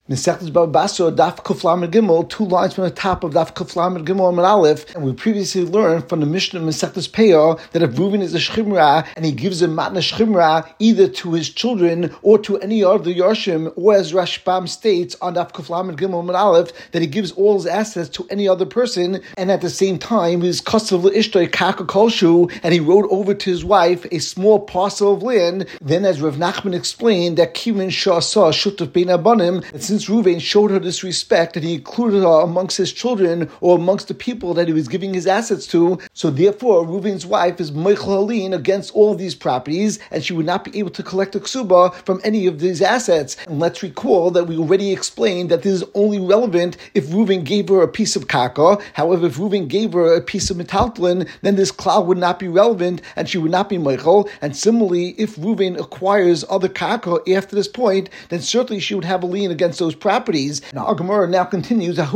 Mesechtes Baba Basra, Daf Kuf Lamed Gimel, 2 lines from the top of Daf Kuf Lamed Gimel Amud Aleph, and we previously learned from the Mishnah Mesechtes Peah that if Reuven is a Shchimra and he gives a matna Shchimra either to his children or to any other Yarshim, or as Rashbam states on Daf Kuf Lamed Gimel Amud Aleph, that he gives all his assets to any other person, and at the same time his Kasav L'Ishtoi Kaka Kolshu, and he wrote over to his wife a small parcel of land. Then, as Rav Nachman explained, that Kivin Shah saw Shutuf Bein Abanim, that since Reuven showed her this respect, that he included her amongst his children or amongst the people that he was giving his assets to, so therefore Reuven's wife is Meichel Halin against all of these properties, and she would not be able to collect a ksuba from any of these assets. And let's recall that we already explained that this is only relevant if Reuven gave her a piece of kaka. However, if Reuven gave her a piece of metaltlin, then this klal would not be relevant and she would not be Meichel. And similarly, if Reuven acquires other kaka after this point, then certainly she would have a lien against those properties. And our Gemara now continues that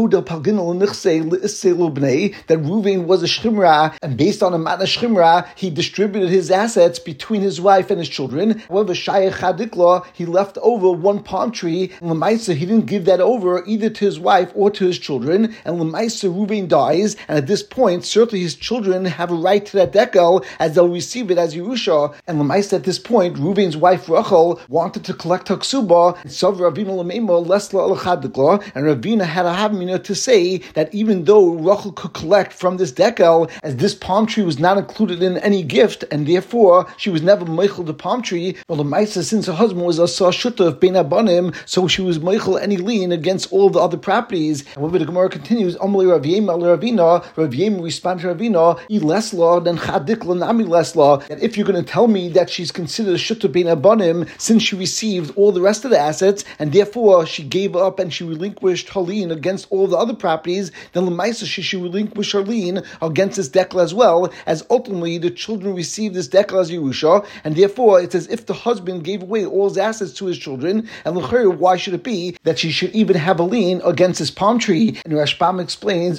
Reuven was a shchimra, and based on a matna shchimra, he distributed his assets between his wife and his children. However, Shayach Hadikla, he left over one palm tree, and Lemaisa, he didn't give that over either to his wife or to his children. And Lemaisa, Reuven dies, and at this point, certainly his children have a right to that dekel, as they'll receive it as Yerusha. And Lemaisa, at this point, Reuven's wife Rachel wanted to collect her ksuba, and Sav Ravina Lamema Lesla Al-Chadikla, and Ravina had a havmina to say that even though Rachel could collect from this dekel, as this palm tree was not included in any gift, and therefore she was never meichel the palm tree, but Lemaisa, since her husband was Asa Shutaf Bein Abanim, so she was meichel any lien against all the other properties. However, the Gemara continues, Amalei Rav Yema Ravina, Rav Yema responded to Ravina, I lesla, then Chadikla Nami lesla, that if you're going to tell me that she's considered a Shutaf Bein Abanim, since she received all the rest of the assets, and therefore she gave up and she relinquished her lien against all the other properties, then Lemaisa she should relinquish her lien against this dekel as well, as ultimately the children received this dekel as Yerusha, and therefore it's as if the husband gave away all his assets to his children, and l'chayr, why should it be that she should even have a lien against this palm tree? And Rashbam explains,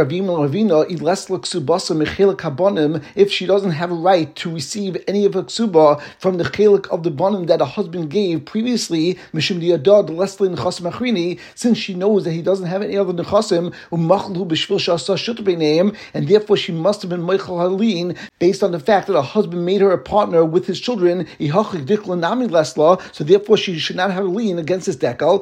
if she doesn't have a right to receive any of her ksuba from the chelik of the bonim that a husband gave previously, since she knows that he doesn't have any other nechasim, and therefore she must have been meichel halin based on the fact that her husband made her a partner with his children, so therefore she should not have a lien against this dekel,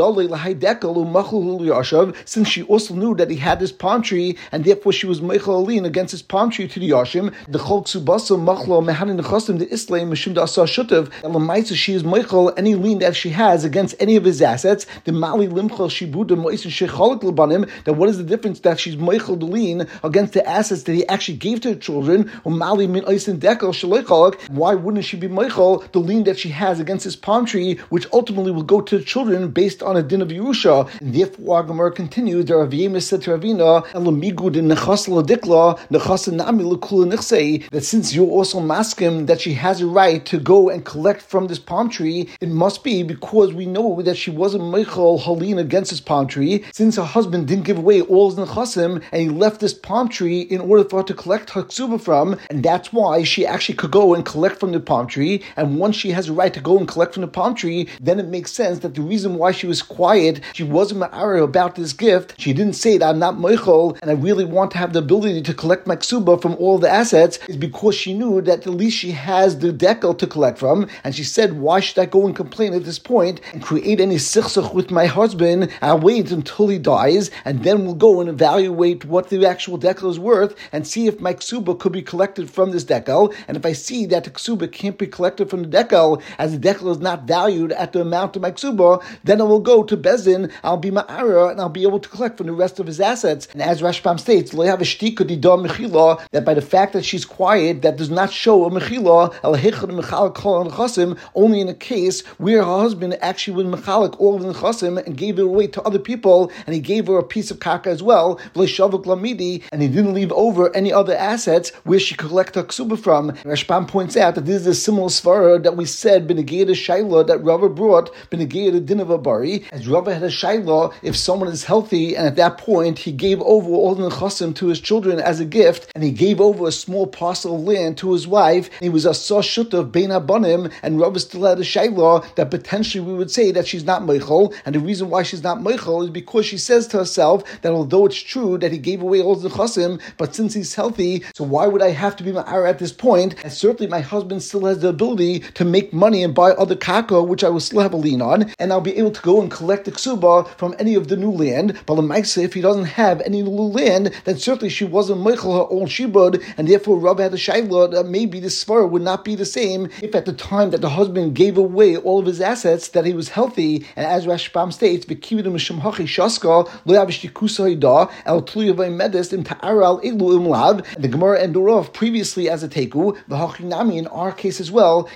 since she also knew that he had this palm tree, and therefore she was meichel halin against this palm tree to the Yashim. The chol ksubasa machlo mehanin nechasim the islam mishum da asa shutav, and lemaisa she is meichel any lien that she has against any of his assets. The mali limchel shibuda moisin shechalik lebanim, that what is the difference that she's meichel the lien against the assets that he actually gave to her children? Mali min oisin dekel shalichalik, why wouldn't she be meichel the lien that she has against this palm tree, which ultimately will go to the children based on a din of Yerusha? And therefore our Gemara continues, the Rav Yema said to Ravina, elamigud in nechas ladikla nechas nami lekula nichsei, that since you're also maskim that she has a right to go and collect from this palm tree, it must be because we know that she wasn't meichel halin against this palm tree, since her husband didn't give away all his nechasim and he left this palm tree in order for her to collect her ksuba from, and that's why she actually could go and collect from the palm tree. And once she has a right to go and collect from the palm tree, then it makes sense that the reason why she was quiet, she wasn't ma'ara about this gift, she didn't say that I'm not meichel and I really want to have the ability to collect my ksuba from all the assets, is because she knew that at least she has the dekel to collect from, and she said, why should I go and complain at this point and create any sichsach with my husband? I'll wait until he dies, and then we'll go and evaluate what the actual dekel is worth and see if my ksuba could be collected from this dekel. And if I see that the ksuba can't be collected from the dekel, as the dekel is not valued at the amount of my ksuba, then I will go to Bezin, I'll be ma'ara, and I'll be able to collect from the rest of his assets. And as Rashbam states, that by the fact that she's quiet, that does not show a mechila, only in a case where her husband actually was mechalik all of the nechasim and gave it away to other people, and he gave her a piece of kaka as well, and he didn't leave over any other assets where she could collect her ksuba from. Rashbam points out that this is a similar svara that we said benegayed shayla that Rava brought benegayed din of a bari, as Rava had a shayla if someone is healthy and at that point he gave over all the nechasim to his children as a gift, and he gave over a small parcel of land to his wife, and he was a shutav bein abanim, and Rava still had a shayla that potentially we would say that she's not meichel, meichel, and the reason why she's not meichel is because she says to herself that although it's true that he gave away all the nechasim, but since he's healthy, so why would I have to be ma'ara at this point? And certainly my husband still has the ability to make money and buy other kaka, which I will still have a lien on, and I'll be able to go and collect the ksuba from any of the new land. But if he doesn't have any new land, then certainly she wasn't meichel her own shibud, and therefore Rav had a shayla that maybe the svara would not be the same if at the time that the husband gave away all of his assets that he was healthy. And as Rashbam states, the Gemara ended off previously as a teku, the hachinami in our case as well,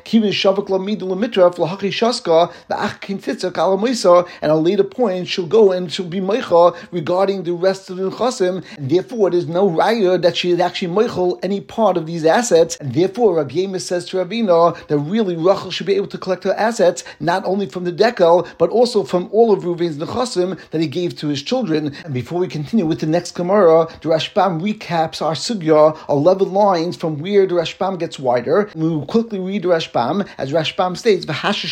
and at a later point she'll go and she'll be meicha regarding the rest of the nechasim, and therefore there's no raya that she is actually meichel any part of these assets, and therefore Rav Yemis says to Ravina that really Rachel should be able to collect her assets not only from the dekel but also from all of Reuven's nechasim that he gave to his children. And before we continue with the next Gemara, the Rashbam recaps our sugya 11 lines from where the Rashbam gets wider. We will quickly read the Rashbam as Rashbam states,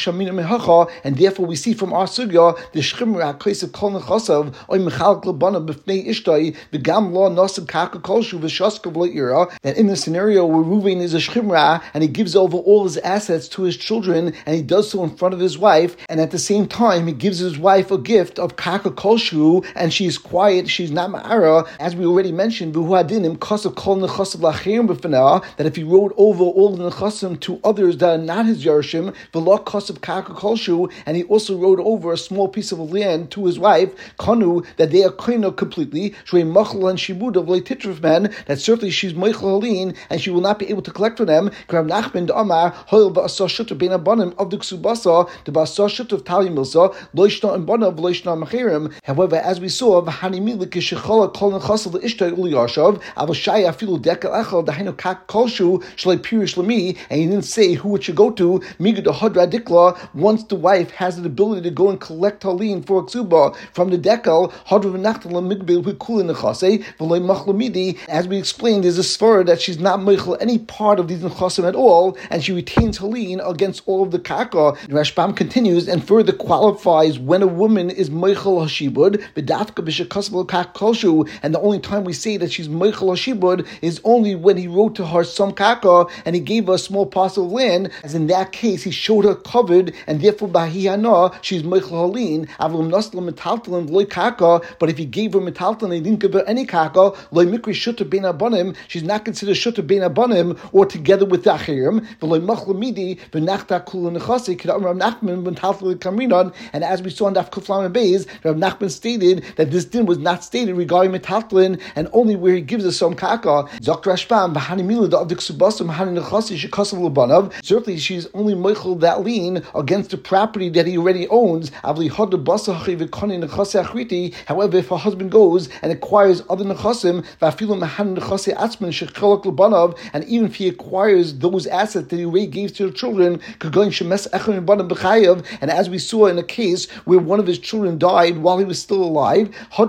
and therefore we see from our sugya the shchimra kaisiv kol nechasav oy mechalek lebana b'fnei ishtai v'gam lo nosim kaka kolshu v'shaskav le'ira, that in the scenario where Reuven is a shchimra and he gives over all his assets to his children and he does so in front of his wife, and at the same time he gives his wife a gift of kaka kolshu and she's quiet, she's not ma'ara, as we already mentioned, v'huadinim kasav kol nechasav lachirim b'fnei, that if he wrote over all the nechasim to others that are not his yarshim, v'lo kasav kaka kolshu, and he also wrote over a small piece of land to his wife, kanu, that they are koino completely, shrei machal and shibud of leititruf men, that certainly she's meichel halin and she will not be able to collect from them. Rav Nachman the Amar hoil ba'asah shutav bein abanim of the ksubasa the ba'asah shutav tali milsa loishna and banav loishna machirim. However, as we saw, v'hanimili kishechala kol nechasel leishtay uli yashav avashai afilu dekel echel dahainu kak kolshu shlei pirish lemi, and he didn't say who it should go to. Migud the hadra dikla, once the wife has the ability to go and collect her lien for a ksuba from the dekel, hadra v'nachtal migbil v'kulin nechase v'lei machlamidi. As we explained, there's a svara that she's not meichel any part of these nechasim at all, and she retains her lien against all of the kaka. The Rashbam continues and further qualifies when a woman is meichel hashibud v'dafka b'shekasvel kak kolshu, and the only time we say that she's meichel hashibud is only when he wrote to her some kaka and he gave her a small parcel of land, as in that case he showed her covered, and therefore bahiyana she's meichel halin avum naslam metaltalim loy kaka. But if he gave her metaltalim and he didn't give her any kaka, loy mikri shuta bein abanim, she's not considered shuta bein abanim or together with the achirim. V'loy machlamidi v'nachta kula nechasi k'dam Rav Nachman metaltalim kamrinan. And as we saw in Daf Kuflam and Beis, Rav Nachman stated that this din was not stated regarding metaltalim and only where he gives us some kaka. Zok Rashbam v'hanimila da avdik subasum hani nechasi shekasav lebanav. Certainly she's only meichel that lien against the property that he already owns. However, if her husband goes and acquires other nechasim, and even if he acquires those assets that he already gave to the children, and as we saw in a case where one of his children died while he was still alive, so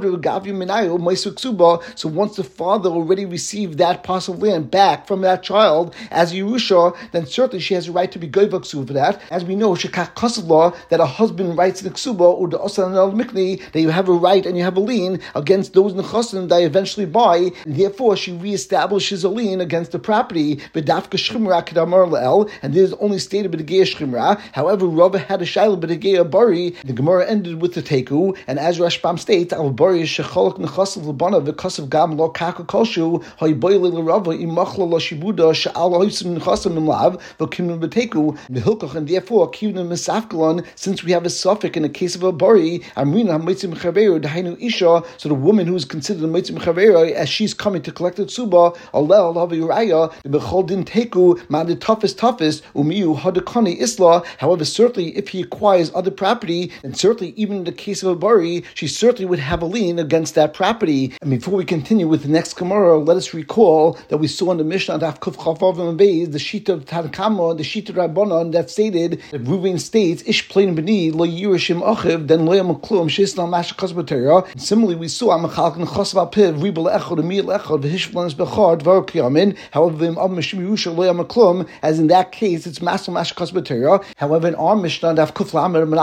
once the father already received that parcel of land back from that child as Yerusha, then certainly she has a right to be goyva ksuba for that. As we know, shekach kasav law, that a husband writes in the ksuba or the osan al mikni, that you have a right and you have a lien against those nechasim that I eventually buy, and therefore she reestablishes a lien against the property. B'dafka shchimra kedamar le'el, and this is only stated b'degeya shchimra. However, Rava had a shayla b'degeya bari. The Gemara ended with the teku, and as Rashbam states, al bari shecholok nechasav lebana v'kasav gam lo kaka kolshu hayiboyle l'Rava imachla lo shibuda she'al hoisim nechasim imlav v'kimnu b'teku v'hilkoch, and therefore kivnu misafkalon, since we have a suffix in the case of a bari, amrina hamitzim chaveru dahainu isha, so the woman who is considered a mitzim chaveru, as she's coming to collect the tzuba, alel haviraya the bechol din teku ma the toughest umiu hadakani isla. However, certainly if he acquires other property, then certainly even in the case of a bari, she certainly would have a lien against that property. And before we continue with the next Gemara, let us recall that we saw in the Mishnah Daf Kuf Chavav and Beis the sheet of Tanakama, the sheet of Rabbanon that stated that Reuven states ish plain b'ni lo yirishim achiv then lo yamaklum sheisna mashachas b'teira. Similarly, we saw amachalk nechas v'apiv ribel echad emil echad v'hishplanis bechad v'ar kiyamin. However, v'im av mishim yerusha lo yamaklum, as in that case it's masal mashachas b'teira. However, in our Mishnah Daf Kuf Lamed and Aleph we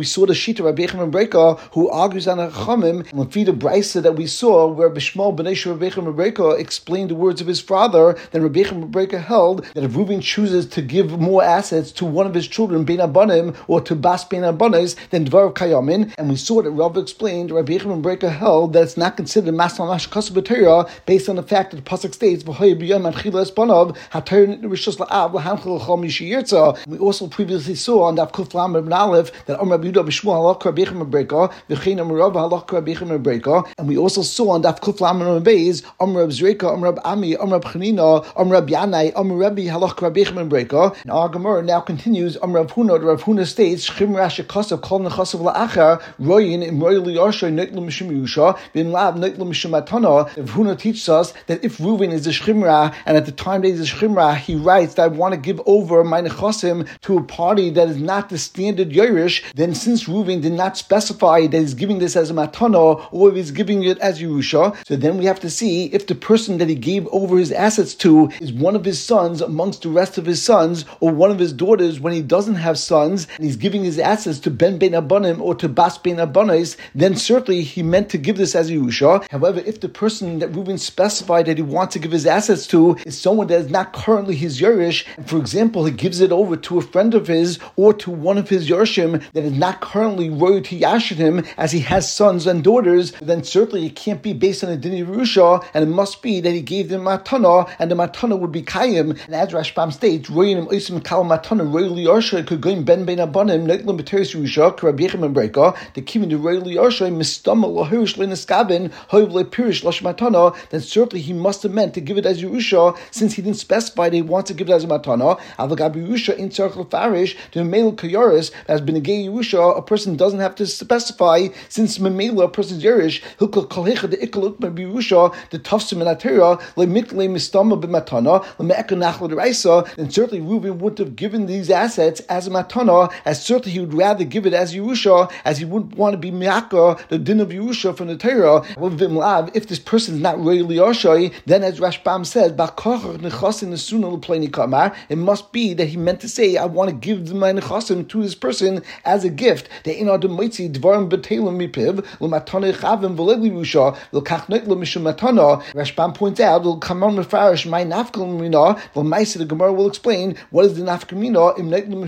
saw the Shita Rabbi Yechim Breka, who argues on a Chachamim, and the Brisa that we saw, where Bishmal B'nai Rabbi Yechim Breka explained the words of his father, then Rabbi Yechim Breka held that if Reuven chooses to give more assets to one of his children, Ben Abanim, or to Bas Ben Abanis, then Dvar Kayamin, and we saw that Rav explained, Rabbi Yechim Breka held that it's not considered Masal Nash Kasav B'Torah based on the fact that the pasuk states, "V'hoy b'yom atchila espanav hatayr rishus la'av l'hamchel l'chol mishiyirtza." We also previously saw on Daf Kuf Lamed Ben Aleph that Amar Rabbi Yehuda b'Shmuel halach Rabbi Yechim Breka, v'chein Amar Rav halach Rabbi Yechim Breka, and we also saw on Daf Kuf Lamed Ben Beis Amar Rab Zreka, Amar Rab Ami, Amar Rab Chanina, Amar Rab Yanai, Amar Rabbi halach Rabbi Yechim Breka. And our Gemara now continues. Amar Rav Huna, Rav Huna states, "Chimra shekasav kol nechasav la'achar royin im roy liyarshay neitlu mishum Yerusha v'im lav neitlu mishum matana." Rav Huna teaches us that if Reuven is a shchimra, and at the time that he's a shchimra, he writes that I want to give over my nechasim to a party that is not the standard Yerush, then since Reuven did not specify that he's giving this as a matana or if he's giving it as Yerusha, so then we have to see if the person that he gave over his assets to is one of his sons amongst the rest of his sons, or one of his daughters when he doesn't have sons, and he's giving his assets to Ben Abanim or to Bas Ben Abanis, then certainly he meant to give this as Yerusha. However, if the person that Reuven specified that he wants to give his assets to is someone that is not currently his Yerush, and for example, he gives it over to a friend of his or to one of his Yerushim that is not currently royalty yashid him as he has sons and daughters, then certainly it can't be based on a din Yerusha, and it must be that he gave them matana, and the matana would be kayim. And as Rashbam states, royinim oisim kal matana royally yarsha could go in Ben Abanim neitlam b'teres Yerusha Rabbi Yechim and Breka the kivin the royally yarsha mistama lahirish le'neskavin hoiv le'pirish lash matana. Then certainly he must have meant to give it as Yerusha, since he didn't specify that he wants to give it as a matana. Avagab Yerusha in tzarich lefarish to memel kayaris has been a gay Yerusha. A person doesn't have to specify, since memela a person's Yerush hilkal kalhecha the ikaluk Yerusha the tafsim and atera le'mikle mistama b'matana le'me'eka nachla deraisa. Then certainly Reuven wouldn't have given these assets as a matana, as certainly he would rather give it as Yerusha, as he wouldn't want to be mi'aka the din of Yerusha from the Torah. If this person is not really Yoshai, then as Rashbam says, it must be that he meant to say, I want to give my nechasim to this person as a gift. Rashbam points out, the Gemara will explain what is the nafkamina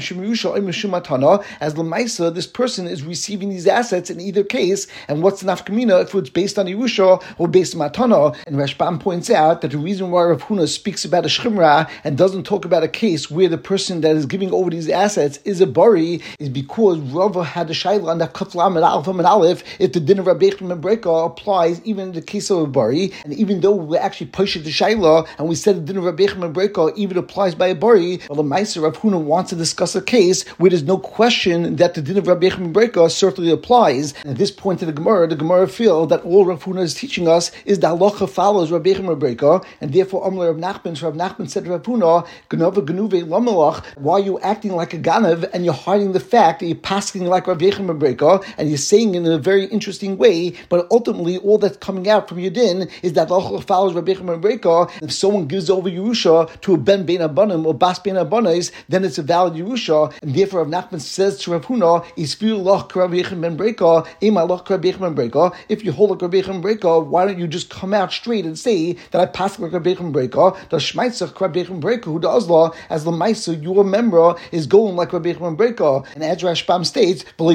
as Lamaisa, this person is receiving these assets in either case, and what's the nafkamina if it's based on Yerusha or based on matana. And Rashbam points out that the reason why Rav Huna speaks about a shchimra and doesn't talk about a case where the person that is giving over these assets is a bari is because Rava had a shayla on that kaflam and alpha and aleph if the din of Rabbi Yechim and Breka applies even in the case of a bari, and even though we actually pushed the shayla and we said the din of Rabbi Yechim and Breka even applies by a bari, well, the Meiser Rav Huna wants to discuss a case where there's no question that the din of Rabbi Yechim and Breka certainly applies. And at this point in the Gemara feel that all Rav Huna is teaching us is that halacha follows Rabbi Yechim and Breka, and therefore Amar Rav Nachman. So Rav Nachman said to Rav Huna, Genova Genuve Lamalach, why are you acting like a ganav and you're hiding the fact that you're passing like Rabbi Yechim and Breka, and you're saying in a very interesting way, but ultimately all that's coming out from your din is that halacha follows Rabbi Yechim and Breka. If someone gives over Yerusha to a Ben Abanim or Bas Ben Abanis, then it's a valid Yerusha, and therefore Rav Nachman says to Rav Huna, Isfir Lach Rabbi Yechim and Breka, Ema Lach Rabbi Yechim and Breka. If you hold like Rabbi Yechim and Breka, why don't you just come out straight and say that I pass like Rabbi Yechim and Breka? The Shmeitzach Rabbi Yechim and Breka, who does law as the Maisa, your member is going like Rabbi Yechim and Breka. And as Rashbam states, the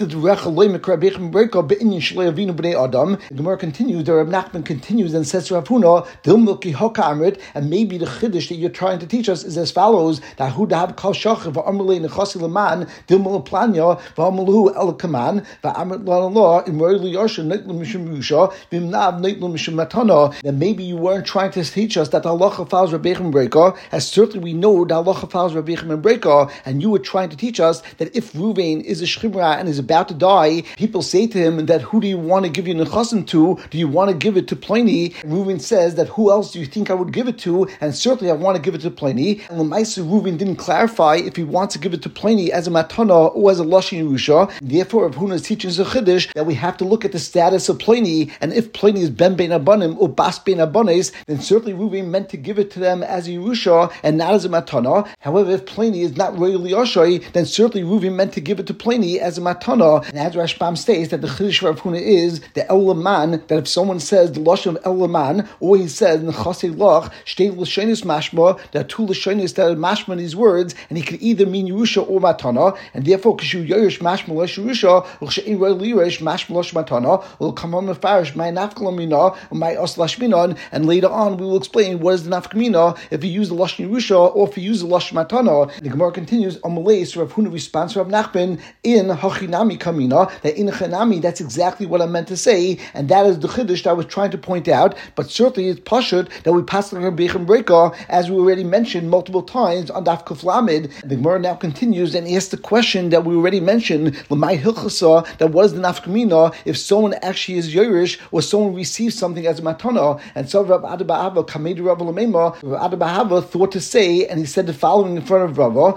Gemara continues, the Rav Nachman continues and says to Rav Huna, and maybe the chiddush that you're trying to teach us is as follows: that who have kal shachar va'amrei nechasi leman dilmul planya va'amrulu el kaman va'amr la imroy liyarsha neitlu mishum Yerusha v'imnav neitlu mishum matana. Then maybe you weren't trying to teach us that the halacha follows Rabbi Yechim and Breka, as certainly we know the halacha follows Rabbi Yechim and Breka, and you were trying to teach us that if Reuven is a shchimra and is about to die, people say to him that who do you want to give your nechasim to? Do you want to give it to Pliny? And Reuven says that who else do you think I would give it to? And certainly I want to give it to Pliny. And Lamaisa Reuven didn't clarify if he wants to give it to Pliny as a matana or as a lashon Yerusha. Therefore, Rav Huna is teaching us a chiddush that we have to look at the status of Pliny, and if Pliny is Ben Abanim or Bas Ben Abanis, then certainly Reuven meant to give it to them as a Yerusha and not as a matana. However, if Pliny is not royally Yoshai, then certainly Reuven meant to give it to Pliny Pliny as a matana. And as Rashbam states that the Chiddush of Rav Huna is the El Laman, that if someone says the Lashon of El Laman, or he says Nechasei Lach, Shtei L'shonis Mashma, there are two L'shonis that are mashma in these words, and he could either mean Yerusha or matana, and therefore Kishu Yerush Mashma L'sh Yerusha, or She'in Roy L'Yerush Mashma L'sh matana, will come on Mefarish, my Nafkalamina, or my Os Lashminon, and later on we will explain what is the Nafkamina if you use the Lashon Yerusha or if you use the Lashon matana. The Gemara continues, Amalei, so Rav Huna responds to Rav Nachman, in Hachinami Kamina, that in Chanami, that's exactly what I meant to say, and that is the Chiddush that I was trying to point out, but certainly it's Pashut that we pass on Rabbi Breka, as we already mentioned multiple times on Daf Kuf Lamed. The Gemara now continues and asks the question that we already mentioned, L'mai Hilchasa, that what is the Nafkamina if someone actually is Yerush or someone receives something as a matana, and so Rav Ada Ba'ava, Kamei Rav Lamema, Rav Ada Ba'ava thought to say, and he said the following in front of Rava,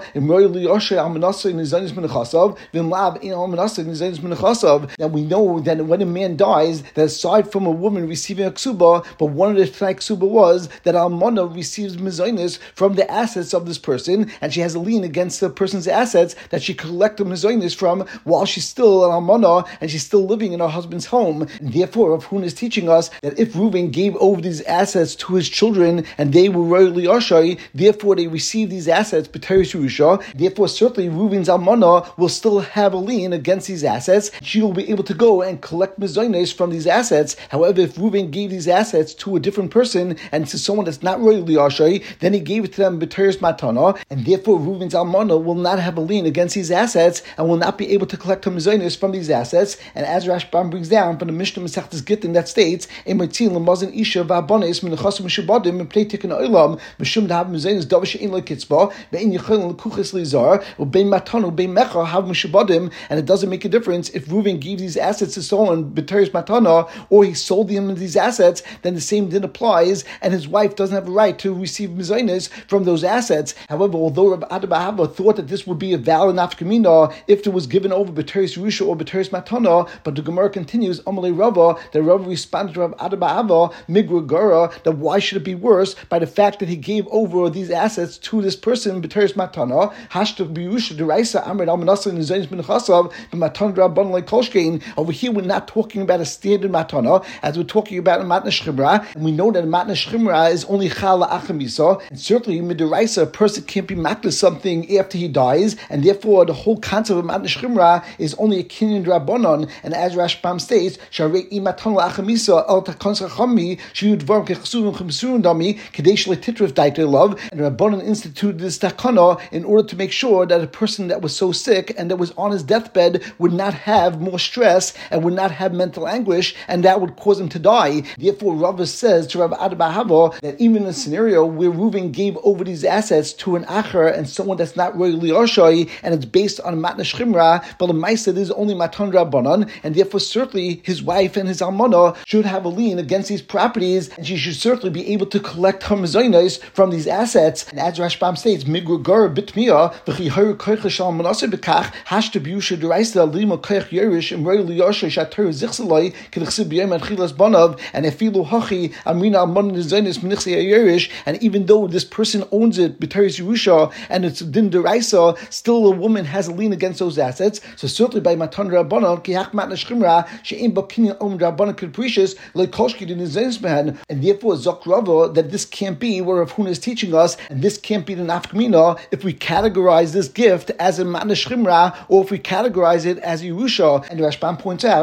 that we know that when a man dies, that aside from a woman receiving a ksuba, but one of the Tanai ksuba was that almana receives mezainis from the assets of this person, and she has a lien against the person's assets that she collect the mezainis from while she's still an almana and she's still living in her husband's home. And therefore, Rav Huna is teaching us that if Reuven gave over these assets to his children and they were royally ashai, therefore they received these assets b'teres Yerusha. Therefore, certainly Reuven's almana will still have a lien against these assets. She will be able to go and collect mezainis from these assets. However, if Reuven gave these assets to a different person and to someone that's not royally ashai, then he gave it to them b'teres matana, and therefore Reuven's almana will not have a lien against these assets and will not be able to collect her mezainis from these assets. And as Rashbam brings down from the Mishnah Masechtas Gittin that states, "Ematzin lemazin isha v'abonis minachasim mishabadim and play tikkun olam mishum to have mezainis davish ein lekitzba ve'in yichol lekuches lizar u'bein matanu u'bein mecha have mishabadim." And it doesn't make a difference if Reuven gave these assets to someone b'teres matana or he sold him these assets, then the same din applies, and his wife doesn't have a right to receive mezainis from those assets. However, although Rav Ada Ba'ava thought that this would be a valid nafkamina if it was given over b'teres Yerusha or b'teres matana, but the Gemara continues, Amalei Rava, that Rava responded to Rav Ada Ba'ava, Migra Gara, that why should it be worse by the fact that he gave over these assets to this person b'teres matana? Hashtav b'Yerusha deraisa amred al manasa nizayis b'nechasav b'matan rabban like kolshkein. Over here, we're not talking about a standard matana, as we're talking about a matna shchimra, and we know that a matna shchimra is only chala achamisa, and certainly midiraisa, a person can't be matna something after he dies, and therefore the whole concept of matna shchimra is only a kinyan drabonon. And as Rashbam states, sharei imatan la'achamisa el takons chachami shiyud dvarim kechsurim chemsurim dami kadesh letitrif daitei love, and Rabbanon instituted this takana in order to make sure that a person that was so sick and that was on his deathbed would not have more stress and would not have mental anguish, and that would cause him to die. Therefore, Rava says to Rav Ada Ba'ava that even in a scenario where Reuven gave over these assets to an acher and someone that's not royally ashai, and it's based on matna shchimra, but the ma'aseh is only matan rabbanon, and therefore certainly his wife and his almana should have a lien against these properties, and she should certainly be able to collect her mezainos from these assets. And as Rashbam states, migur gar bitmia v'chi hayr koich shal manaseh bekach hashtabusha deraisa lima koich yerish im royally ashai shatar zichsalai k'dichsib b'yem and chilas banav and efilu hachi amrina almana nizainis minichsi yerish. And even though this person owns it b'teres Yerusha and it's din deraisa, still a woman has a lien against those assets. So certainly by matan rabbanon kihach matna shchimra she'im bakinyan om rabbanon capricious like kolshki din nizainis behan. And therefore Zok Rava that this can't be what Rav Huna is teaching us, and this can't be the nafkamina if we categorize this gift as a matna shchimra or if we categorize it as Yerusha. And Rashbam points out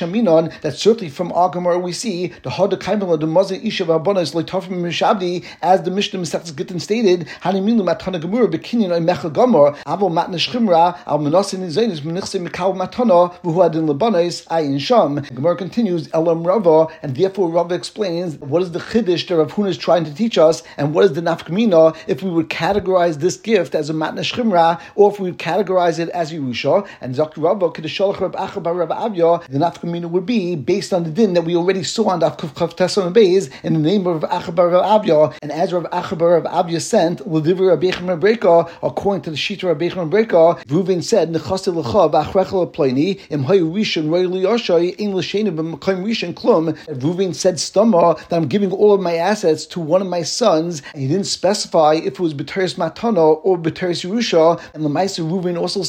that certainly from our Gemara we see the hada kaimela the mazeh isha v'abonos like tafim mishabdi, as the Mishnah Masechtas Gittin stated, hanimilu matana gemura bekinyan oy mechel gamor avol matna shchimra al menasin nizainis menichse mikal matana v'hu adin lebanos ayin sham. The Gemara continues elam Rava, and therefore Rava explains what is the chiddush that Rav Huna is trying to teach us, and what is the nafkamina if we would categorize this gift as a matna shchimra or if we would categorize it as Yerusha. And Zok Rava kedeshalach Rav Acha bar Rav Avya, the nafkamina would be based on the din that we already saw on Daf Kuf Chav Tesam Beis in the name of Rav Acha bar Rav Avya. And as Rav Acha bar Rav Avya sent l'divrei Rabbi Yechon Breka, according to the Shita Rabbi Yechon Breka, Reuven said nechasei l'cha v'achrecha l'pleini im hayu rishon royli yashai ein l'sheni b'makom rishon klum. Reuven said stama that I'm giving all of my assets to one of my sons, and he didn't specify if it was b'teres matana or b'teres Yerusha. And the Ma'aser Reuven also says that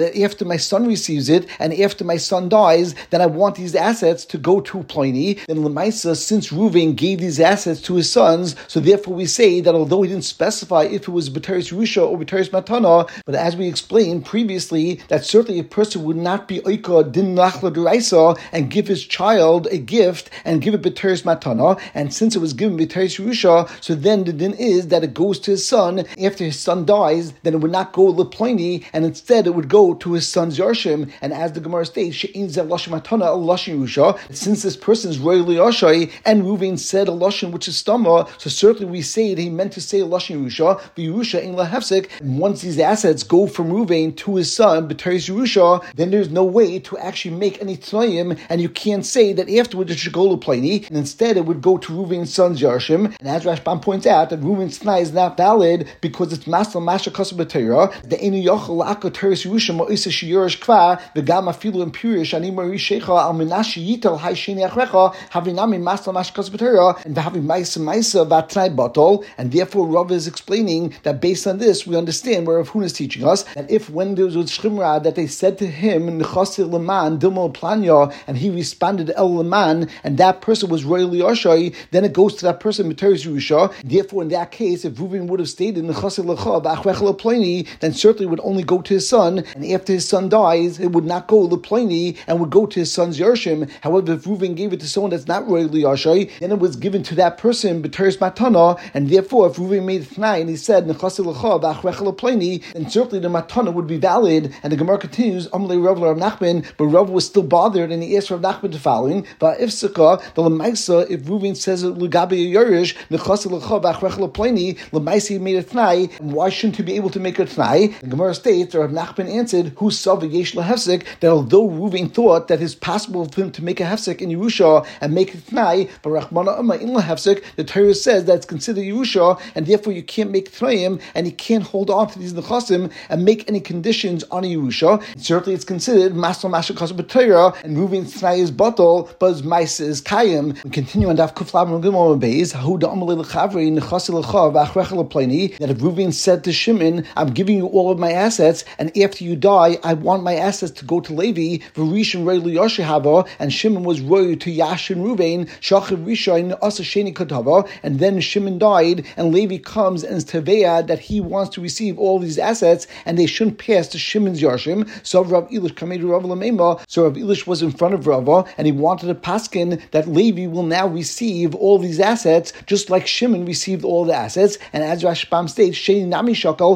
that after my son receives it and after my son dies, then I want these assets to go to Pliny. Then Lemaisa, since Reuven gave these assets to his sons, so therefore we say that although he didn't specify if it was B'teres Yerusha or B'teres Matana, but as we explained previously, that certainly a person would not be Oika Din Nachla D'Oraisa and give his child a gift and give it B'teres Matana, and since it was given B'teres Yerusha, so then the din is that it goes to his son. After his son dies, then it would not go to Pliny, and instead it would go to his son's Yarshim. And as the Gemara states, She'in Zeh Lashon Matana El Lashon Yerusha, since this person is royally Yashai, and Reuven said a Lashon which is Stama, so certainly we say that he meant to say a Lashon Yerusha, but Yerusha in Lahefsek, and once these assets go from Reuven to his son, B'teres Yerusha, then there's no way to actually make any Tnoim, and you can't say that afterwards it should go to Pliny, and instead it would go to Reuven's son's Yarshim. And as Rashbam points out, that Reuven's Tnai is not valid because it's Masla Masha Kasab B'Torah, the Einu Yochel La'aka Teres Yerusha Ma'isa Sheyorish Kva, V'gam Afilu Impurish Ani Mari Shecha Al Menashi Yitel Hai Sheni Achrecha Havinami Masla Masha Kasab B'Torah, and V'havi Maisa V'Tnai Botol. And therefore Rav is explaining that based on this we understand where Rav Huna is teaching us that if when there was Shchimra that they said to him Nechasir Leman Dilmo Planya, and he responded El Leman, and that person was royally Ashai, then it goes to that person B'teres Yerusha. Therefore in that case, if Reuven would have stated Nechasir Lecha V'Achrech Pliny, then certainly would only go to his son, and after his son dies it would not go to Pliny and would go to his son's Yarshim. However, if Reuven gave it to someone that's not royally Ashai, then it was given to that person B'teres Matana, and therefore if Reuven made a Tnai and he said Nechasir Lecha V'Achrech Pliny, then certainly the Matana would be valid. And the Gemara continues, Amalei Rav Rav Nachman, but Rav was still bothered and he asked Rav Nachman the following, Va'ifsika, the Lemaisa, if Reuven says it Lugabi Yorish, Nechasir Lecha V'Achrech Pliny, Lemaisa he made a Tnai, and why shouldn't he be able to make a Tnai? The Gemara states, Rav Nachman answered, Who saw V'yesh Lahefsek, that although Reuven thought that it's possible for him to make a Hefsek in Yerusha and make a Tnai, but Rachmana Amma in Lahefsek, the Torah says that it's considered Yerusha, and therefore you can't make Tnaim, and you can't hold on to these Nechasim and make any conditions on a Yerusha. And certainly it's considered Masal Masha Kasab B'Torah, and Reuven's Tnai is Batal, but his Maisa is Kayim. We continue on Daf Kuf Lav and Gimel Beis, Hahuda Amalei L'Chavri, Nechasir Lecha V'Achrech L'Pliny, that if Reuven said to Shimon, I'm giving you all of my assets, and after you die, I want my assets to go to Levi, V'Rishon Rei L'Yashehava, and Shimon was royal to Yashin Reuven, Shachiv Rishon Asa Sheni Katava, and then Shimon died, and Levi comes and is Teveya that he wants to receive all these assets, and they shouldn't pass to Shimon's Yarshim. So Rav Elish Kamedu Rav Lamema, so Rav Elish was in front of Rava, and he wanted a paskin that Levi will now receive all these assets, just like Shimon received all the assets. And as Rashbam states, Sheni Nami Shakal,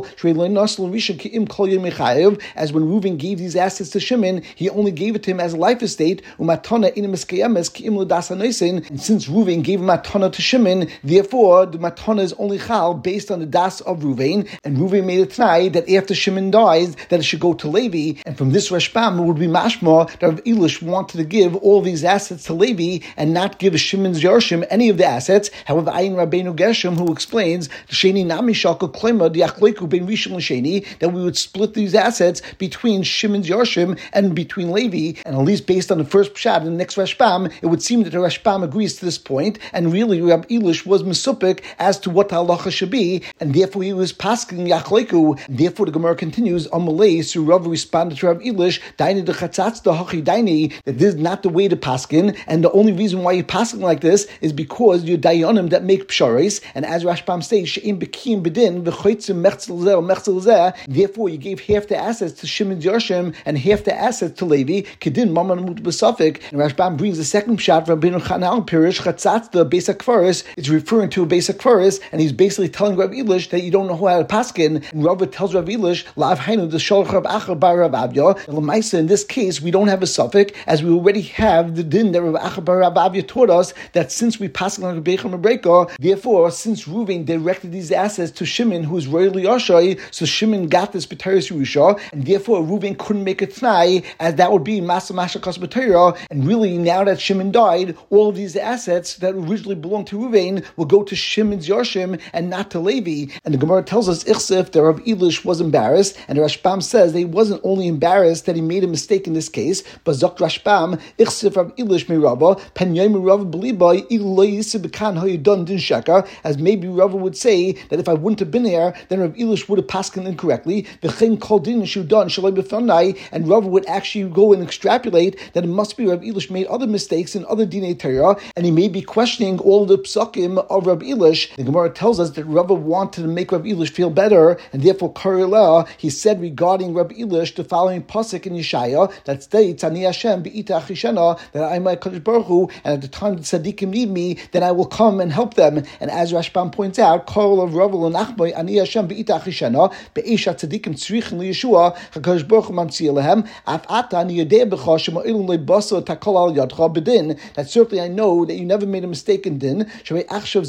as when Reuven gave these assets to Shimon, he only gave it to him as a life estate. And since Reuven gave matana to Shimon, therefore the matana is only chal based on the das of Reuven, and Reuven made a t'nai that after Shimon dies, that it should go to Levi. And from this Rashbam, it would be mashma that Rav Elish wanted to give all these assets to Levi and not give Shimon's Yarshim any of the assets. However, Ayin Rabbeinu Gershom, who explains Sheni Nami Shalka Klema Diachleiku Ben Rishon L'Sheni, that we would split these assets between Shimon's Yarshim and between Levi. And at least based on the first pshat and the next Rashbam, it would seem that the Rashbam agrees to this point, and really Rav Elish was mesupik as to what the halacha should be, and therefore he was paskin Yachleiku. Therefore the Gemara continues, Amalei, so Rav responded to Rav Elish, Daini de Chatzatz de Hachi Daini, that this is not the way to paskin, and the only reason why you're paskin like this is because you're dayanim that make psharis, and as Rashbam says, She'im Bekim Bedin, V'choitzim Mechzel Zeh, Mechzel Zeh, therefore you gave half the assets to Shimon's Yarshim and half the assets to Levi, Kedin Maman Mut B'Safik. And Rashbam brings the second pshat, Rabbeinu Chanal Pirish, Chatzatz the Beis HaKfaris, it's referring to a Beis HaKfaris, and he's basically telling Rav Elish that you don't know how to paskin, and Rav tells Rav Elish, Lav Hainu, the Shalach Rav Acher Bar Rav Avya, L'maisa, in this case, we don't have a suffix, as we already have the din that Rav Acher Bar Rav Avya taught us, that since we paskin like a Beicham Abreka, therefore, since Reuven directed these assets to Shimon, who is royally Ashai, so Shimon got this B'Teres Yerusha, and therefore Reuven couldn't make a t'nai, as that would be Masa Masha Kas B'Torah, and really now that Shimon died, all of these assets that originally belonged to Reuven will go to Shimon's Yarshim and not to Levi. And the Gemara tells us Ichsif that Rav Elish was embarrassed, and the Rashbam says that he wasn't only embarrassed that he made a mistake in this case, but Zok Rashbam Ichsif Rav Elish Mirava Pen Yom Rava Beliba Ilay Yisibekan Hayidon Din Shaka, as maybe Rava would say that if I wouldn't have been here, then Rav Elish would have paskin incorrectly. V'chein Kol Din Shudan done shalai b'fanai, and Rav would actually go and extrapolate that it must be Rav Elish made other mistakes in other Dinei Torah, and he may be questioning all the psukim of Rav Elish. The Gemara tells us that Rav wanted to make Rav Elish feel better, and therefore Karela, he said regarding Rav Elish the following pasuk in Yeshaya that states, Ani Hashem be'ita achishena, that I am my Kadosh Baruch Hu, and at the time the tzaddikim need me, then I will come and help them. And as Rashbam points out, Karel of Rav and Achmai, Ani Hashem be'ita achishena, be'esha tzaddikim tzrichin liyeshua, HaKadosh Baruch Hu mamtziyah lehem, af ata ani yodeh b'cha shema'ilun le'basa takol al yadcha b'din, that certainly I know that you never made a mistake in din, and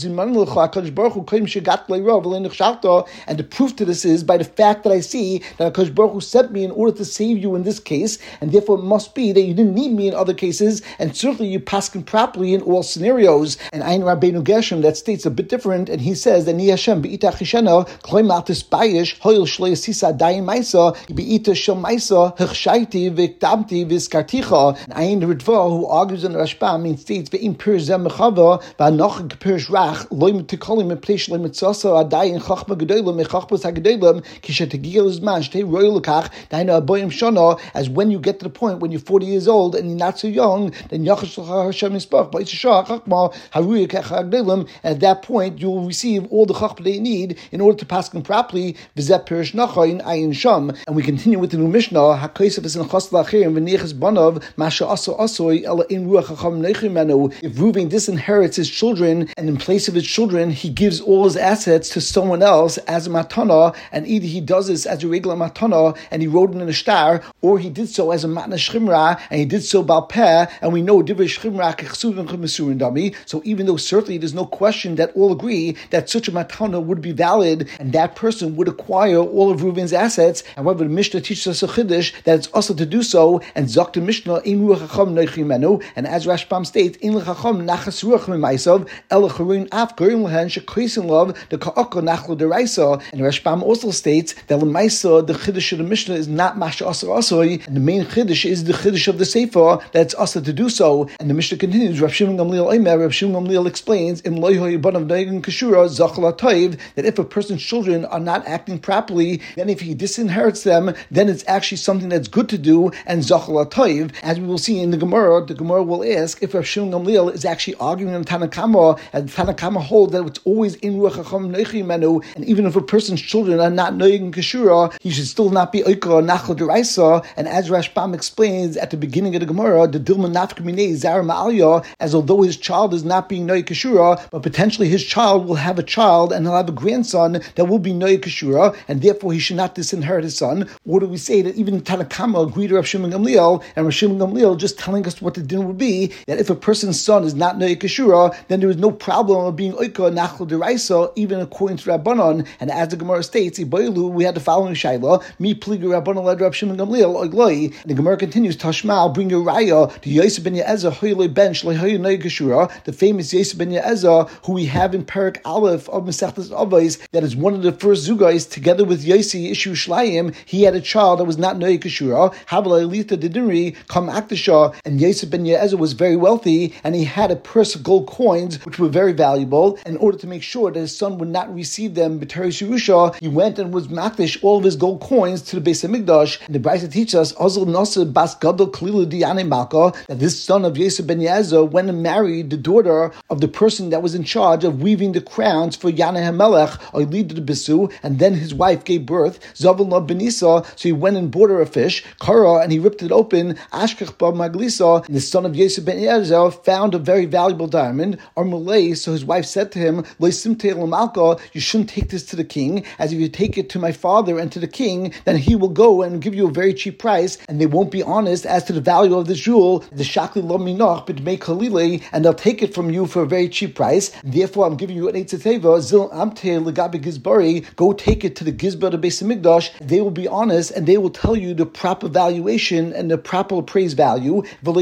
the proof to this is by the fact that I see that HaKadosh Baruch Hu sent me in order to save you in this case, and therefore it must be that you didn't need me in other cases, and certainly you paskin properly in all scenarios. And Ein Rabbeinu Gershom that states a bit different, and he says that Ni Hashem be'ita chishena kloy maltis bayish hoyel shlei sisa dayin maisa be'ita shel maisa hechshaiti v'kdamti v'skarticha. And Ein Ritva, who argues in the Rashbam, means states ve'im pir zeh mechava v'anoch gepirish rach loy mitikolim mepleish loy mitzasa adayin chachma gedolim mechachmas hagedolim kishetegil zman shtei royal lekach dayin aboyim shana. As when you get to the point when you're 40 years old and you're not so young, then Yachash Hashem Yisbach ba'Yitzishah Chachma Haruya Kechagdelim. At that point, you will receive all the chachma they need in order to paskin properly. V'zeh pirish nacha in ayin sham. And we continue with the new Mishnah. Hakosav is in chas lachirim v'nichas banav masha aso asoi ela in ruach chacham neichimenu. If Reuven disinherits his children, and in place of his children, he gives all his assets to someone else as a matana, and either he does this as a regular matana and he wrote it in a star, or he did so as a matna shchimra and he did so bal peh, and we know divrei shchimra kechsuvim chemesurin dami. So even though certainly there's no question that all agree that such a matana would be valid and that person would acquire all of Reuven's assets, however the Mishnah teaches us a chiddush that it's also to do so, and zok the Mishnah in ruach chacham neichimenu, and as Rashbam states in lechacham nachas ruach memaisav el charin af gorim lehen shekoisin love the ka'aka nachlo deraisa. And Rashbam also states that lemaisa the chiddush of the Mishnah is not masha asar asoi, and the main chiddush is the chiddush of the sefer that it's also to do so. And the Mishnah continues. Rav Shimon Gamliel Omer, Rav Shimon Gamliel explains in loyhoy banav neigen kashura zachla toiv, that if a person's children are not acting properly, then if he disinherits them, then it's actually something that's good to do and zachla toiv. As we will see in the Gemara will ask if Rav Shimon Gamliel is actually arguing in Tanakama, and Tanakama hold that it's always in ruach chacham neichimenu, and even if a person's children are not neigen kashura, he should still not be oikra nachla deraisa. And as Rashbam explains at the beginning of the Gemara, the Dilma Nafkamine Zara Ma'alya, as although his child is not being Noy Kashura, but potentially his child will have a child and he'll have a grandson that will be Noy Kashura, and therefore he should not disinherit his son. Or do we say that even Tanakama agreed to Rav Shimon Gamliel, and Rav Shimon Gamliel just telling us what the din would be, that if a person's son is not Noy Kashura, then there is no problem of being Oika Nachlo Deraisa, even according to Rabbanon. And as the Gemara states, we had the following Shaila, Mi Pliga Rabbanon led Rav Shimon Gamliel, Ogloi. And the Gemara continues, Tashma, I'll bring your raya, the Yosef ben Ye'ezer, Hoyle ben Shlehoy Noy Kashura, the famous Yosef ben Ye'ezer, who we have in Perak Aleph of Masechtas Avos, that is one of the first zugais, together with Yossi Ishu Shlayim. He had a child that was not Noy Kashura, Havla Elita Didinri, Kam Aktasha, and Yosef ben Ye'ezer was very wealthy, and he had a purse of gold coins, which were very valuable. In order to make sure that his son would not receive them, B'teres Yerusha, he went and was makdish all of his gold coins to the Beis Hamikdash. And the Brisa teaches us, Azal Nasser Bas Gadol Kalilu Diane Malka, that this son of Yosef ben Ye'ezer went and married the daughter of the person that was in charge of weaving the crowns for Yaneh HaMelech, Oilid the Bisu, and then his wife gave birth, Zavalna Benisa, so he went and bought her a fish, Kara, and he ripped it open, Ashkech Bar Maglisa, and the son of Yosef ben Ye'ezer found a very valuable diamond, Armalei, so his wife said to him, Lo Simte Malka, you shouldn't take this to the king, as if you take it to my father and to the king, then he will go and give you a very cheap price, and they won't be honest as to the value of this jewel, the Shakli Lo Minoch, but make Halile, and they'll take it from you for a very cheap price. Therefore, I'm giving you an Eitzateva, Zil Amte Legabi Gizbari, go take it to the Gizbar of Beis Hamikdash. They will be honest, and they will tell you the proper valuation and the proper appraised value,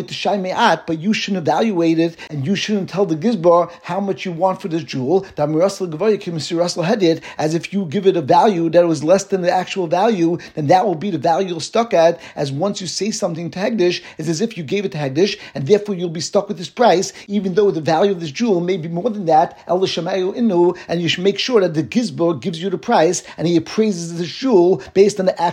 but you shouldn't evaluate it, and you shouldn't tell the Gizbar how much you want for this jewel, as if you give it a value that was less than the actual value, then that will be the value you're stuck at, as once you say something to Hegdish, it's as if you gave it to Hegdish, and therefore you'll be stuck with this price, even though the value of this jewel may be more than that, and you should make sure that the Gizbar gives you the price, and he appraises this jewel based on the actual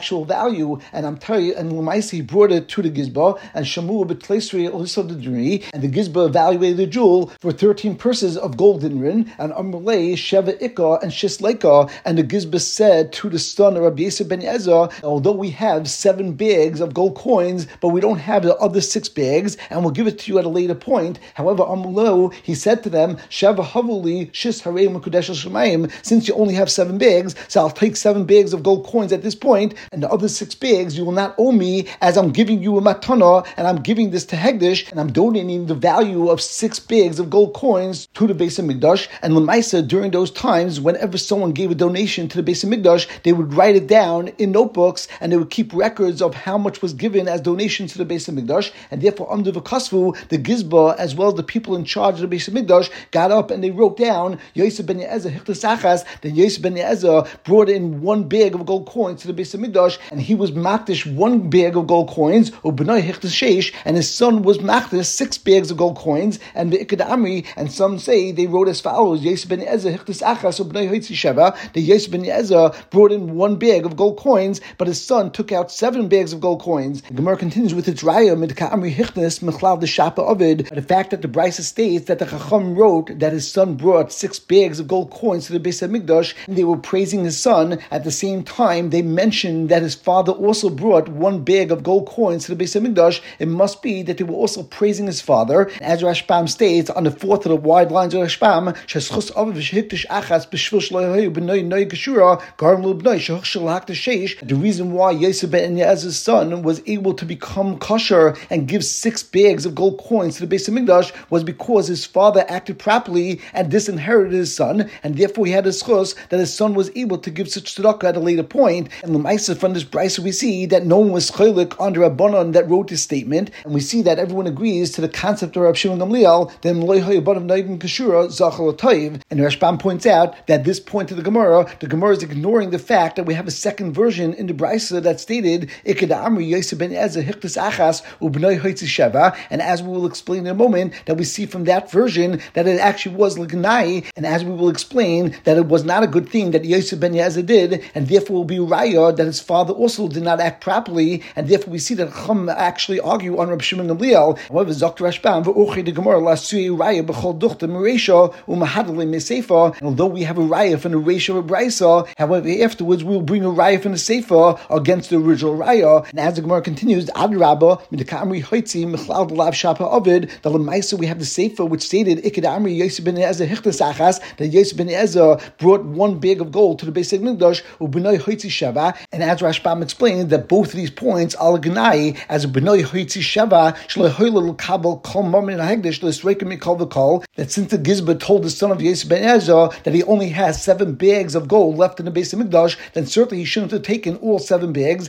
actual value. And I'm telling you, and Lamaisi, he brought it to the Gizba, and Shamu b'Tleisri also the Dri, and the Gizba evaluated the jewel for 13 purses of gold in Rin, and Amrulay, Sheva Ika, and Shisleka, and the Gizba said to the son of Rabbi Yosef ben Ezra, although we have 7 bags of gold coins, but we don't have the other 6 bags, and we'll give it to you at a later point. However, Amrulay, he said to them, Sheva Havuli, Shis Harei Mekudesh Shemayim, since you only have 7 bags, so I'll take 7 bags of gold coins at this point, and the other 6 bags you will not owe me, as I'm giving you a matana, and I'm giving this to Hegdish, and I'm donating the value of 6 bags of gold coins to the Beis HaMikdash. And Lemaisa, during those times, whenever someone gave a donation to the Beis HaMikdash, they would write it down in notebooks, and they would keep records of how much was given as donation to the Beis HaMikdash, and therefore under the Kasvu, the Gizba, as well as the people in charge of the Beis HaMikdash, got up and they wrote down Yosef ben Ye'ezer Hichtas Achas, that Yosef ben Ye'ezer brought in 1 bag of gold coins to the Beis HaMikdash, and he was makdish 1 bag of gold coins, Ubnai Hichtas Sheish, and his son was makdish 6 bags of gold coins, and the Ikad Amri, and some say they wrote as follows: Yosef ben Ye'ezer Hichtas Achas Ubnai Hitzi Sheva. The Yosef ben Ye'ezer brought in 1 bag of gold coins, but his son took out 7 bags of gold coins. The Gemara continues with its raya Midka Amri Hichtas Mechlal the Shapa Ovid. The fact that the Brisa states that the Chacham wrote that his son brought 6 bags of gold coins to the Beis HaMikdash, and they were praising his son. At the same time, they mentioned that his father also brought 1 bag of gold coins to the Beis HaMikdash. It must be that they were also praising his father. As Rashbam states on the 4th of the wide lines of Rashbam, Sheschus Aviv Shehiktish Achas B'Shvil Shloihayu B'Noi Noi Geshura Garam Lubnoi Shehach Shalak Sheish. The reason why Yosef ben Ye'ezer's son was able to become kosher and give 6 bags of gold coins to the Beis HaMikdash was because his father acted properly and disinherited his son, and therefore he had a schus that his son was able to give such tzedakah at a later point. And L'maisa, from this brisa we see that no one was chaylik under Rabbanan that wrote this statement, and we see that everyone agrees to the concept of Rav Shimon Gamliel, then Loi Hayabanav Naivim Kashura Zachal Toiv. And Rashbam points out that this point of the Gemara is ignoring the fact that we have a second version in the brisa that stated Ikeda Amri Yosef ben Ye'ezer Hichtas Achas Ubnoi Hoitzi Sheva, and as we will explain in a moment, that we see from that version that it actually was L'gnai, and as we will explain that it was not a good thing that Yosef ben Ye'ezer did, and therefore will be raya that his father also did not act properly, and therefore we see that Chum actually argue on Rabbi Shimon Gamliel. However, Zok Rashbam v'Uchi the Gemara lasui raya b'chol duchta mereisha umahadle mesefa. And although we have a raya from the reisha of brisa, however, afterwards we will bring a raya from the sefer against the original raya. And as the Gemara continues, Ad Rabba midkamri hoitzi mechlal delav shapa ovid. The lemaisa we have the sefer which stated Iked Amri Yosef ben Ye'ezer Hichtas Achas, that Yosef ben Ye'ezer brought 1 bag of gold to the Beis HaMikdash ubnoi hoitzi sheva. And as Rashbam explained, that both of these points are gnai as a bnoi hoitzi sheva shlo hoylel kabel kol momin hagdish l'sreikim mikol v'kol. That since the Gizba told the son of Yosef ben Ye'ezer that he only has 7 bags of gold left in the Beis HaMikdash, then certainly he shouldn't have taken all 7 bags.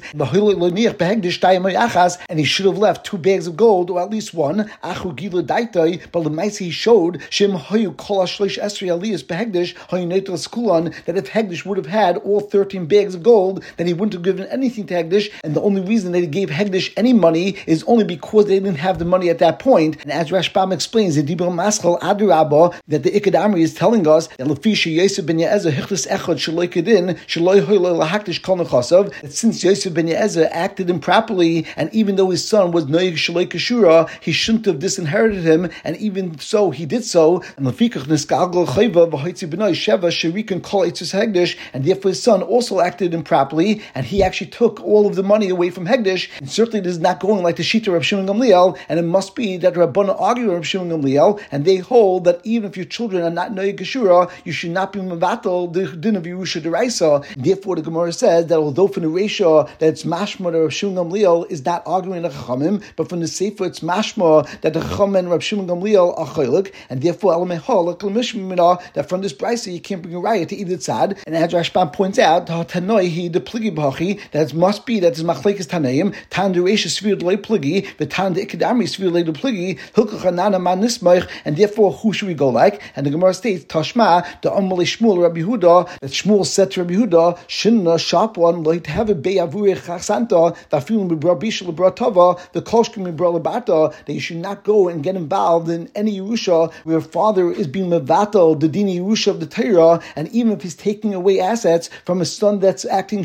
And he should have left 2 bags of gold, or at least 1. Achu gila daitai, but l'maisi he showed shem hayu kol ashlish esri aliyas behegdish hayu neitras kulan, that if Hegdish would have had all 13 bags of gold, then he wouldn't have given anything to Hegdish, and the only reason that he gave Hegdish any money is only because they didn't have the money at that point. And as Rashbam explains, the Dibur Maschal Adirabba, that the Ikad Amri is telling us that Lefisha Yosef ben Ye'ezer Hichtas Echad Shaloi Kedin Shaloi Hoyle Lahakdish Kol Nechasav, that since Yosef ben Ye'ezer acted improperly, and even though his son was Noyeg Shaloi Keshura, he shouldn't have disinherited him, and even so he did so. And Lefikach Niskalgal Chayva V'Hoitzi B'nai Sheva Sherikan Kol Eitzes Hegdish, and therefore his son also acted improperly, and he actually took all of the money away from Hegdish. And certainly this is not going like the Shita of Shimon Gamliel, and it must be that Rabbana argue with Shimon Gamliel, and they hold that even if your children are not Noyeg Keshura, you should not be Mavatal the din of Yerusha Deraisa. Therefore the Gemara says that although from the Reisha that it's mashma that Rav Shimon Gamliel is not arguing the Chachamim, but from the Sefer it's mashma that the Chacham and Rav Shimon Gamliel are chaylik, and therefore that from this brisa you can't bring a raya to either tzad. And as Rashbam points out, Tanoi the pligi b'hachi, that it must be that it's machlekes Tanaim, Tan the Reisha svir loy pligi, the Tan the Ikadami svir loy pligi, hilkachanana man nismach, and therefore who should we go like? And the Gemara states Tashma the Amalei Shmuel Rabbi Huda, that Shmuel said to Rabbi Huda, Shinna sharp one like to have a be'avuri chasanta va'filim b'bra bishul b'bra tava the kolshkim b'bra lebata, that you should not go and get involved in any Yerusha where a father is being mevatel the dini Yerusha of the Torah, and even if he's taking away assets from a son that's acting shleika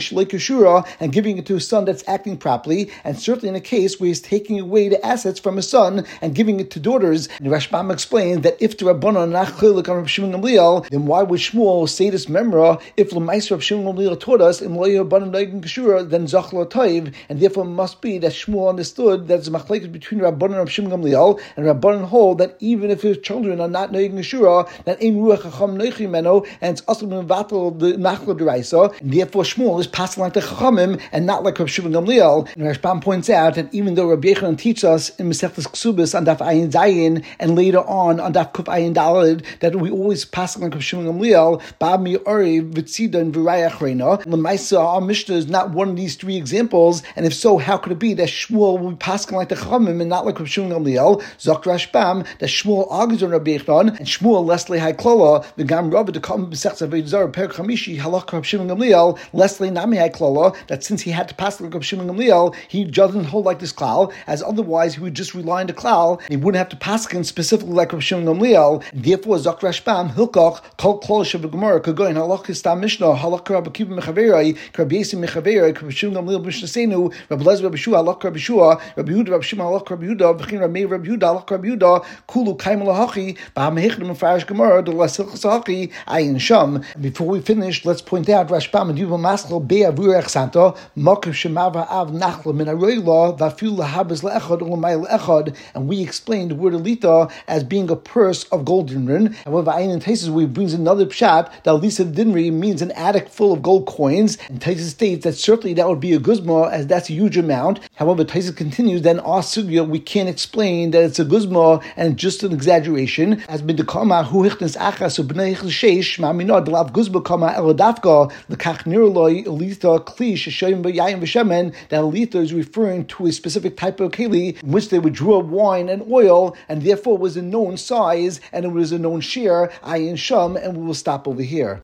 Geshura and giving it to a son that's acting properly, and certainly in a case where he's taking away the assets from a son and giving it to daughters. And Rashbam explained that if the Rabbanon are not chilik on Rav Shimon Gamliel, then why would Shmuel say this memra if L'maisa Rav Shimon Gamliel taught us in Lo Rabbanon Noigin Geshura, then Zachla Toiv, and therefore it must be that Shmuel understood that it's a machlekes between Rabbanon and Rav Shimon Gamliel, and Rabbanon hold that even if his children are not Noigin Geshura, that Ein Ruach Chacham Noichi Meno, and it's also Mevatel the Nachla Deraisa, and therefore Shmuel is passing like the Chachamim and not like Rav Shimon Gamliel. And Rashbam points out that even though Rabbi Yochanan teaches us in Masechtas Ksubis on Daf Ayin Zayin and later on Daf Kuf Ayin Daled that we always pass like Rav Shimon Gamliel, Bab Mi'ori V'tzida and V'rayach Reina. L'maisa, our Mishnah is not one of these three examples, and if so, how could it be that Shmuel will be passing like the Chachamim and not like Rav Shimon Gamliel? Zok Rashbam that Shmuel argues on Rabbi Yochanan, and Shmuel Leslie Hai Klala V'gam Rabbi to come B'sechtas Avodah Zarah Perek Chamishi Halach Rav Shimon Gamliel Leslie Nami Hai Klala, that since he had to pass like Rav Shimon Gamliel, he doesn't hold like this klal, as otherwise he would just rely on the klal. He wouldn't have to paskin specifically like Rav Shimon Gamliel. Therefore, Zok Rashbam Hilkach Kol Klal Shavigmar Kagoin Halach Istam Mishnah Halach Rabbi Kiva Mechaverai Rabbi Yisrael Mechaverai Rav Shimon Gamliel Mishnah Seinu Rabbi Lezer Rabbi Shua Halach Rabbi Shua Rabbi Yehuda Rabbi Shimon Halach Rabbi Yehuda V'chin Rabbi Rabbi Yehuda Halach Rabbi Yehuda Kulu Kaim Lahachi Ba'am Hechdim Farish Gemara the Lasilchas Hachi Ayin Sham. Before we finish, let's point out Rashbam and Yuval Maschel Be'avurech Santa Makim Shemava Av Nachla Min Aroyla Vafil Lahabes Le'echad Ulamay Le'echad, and we explained the word Alita as being a purse of gold dinrin. However, Ayin Taisus we brings another pshat that Alisa dinri means an attic full of gold coins, and Taisus states that certainly that would be a guzma, as that's a huge amount. However, Taisus continues, then our sugya we can't explain that it's a guzma and just an exaggeration. As been the kama hu hichtens achas ubnei sheish ma'minod delav guzma kama eladafka lekach nirloi Alita kli sheshayim b'yayim v'shemen, that Alita is referring to a specific type of keli in which they would draw wine and oil, and therefore was a known size and it was a known shear, ayin sham, and we will stop over here.